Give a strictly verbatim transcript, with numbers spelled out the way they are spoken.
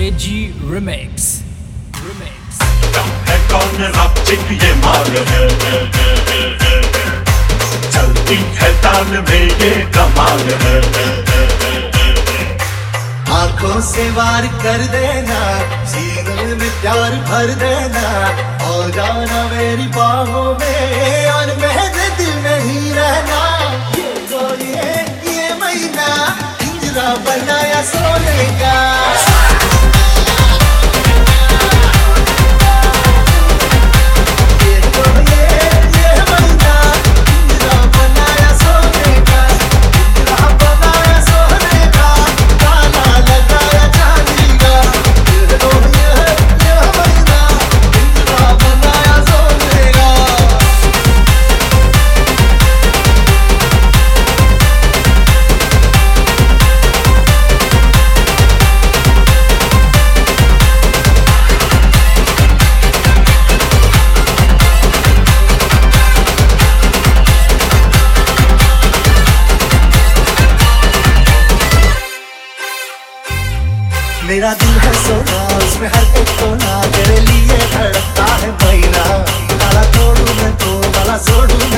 एजी remix remix है कौन रॉकचिक ये माल है, चलती है ताल में ये कमाल है। आंखों से वार कर देना, सीने में प्यार भर देना, और जाना मेरी बाहों में और मेरे दिल में ही रहना। ये तो ये ये महीना पिंजरा बनाया सोने का। मेरा दिल है सोना, उसमें हर एक कोना तेरे लिए धड़कता है महीना। काला तोड़ू मैं तो काला जोड़ू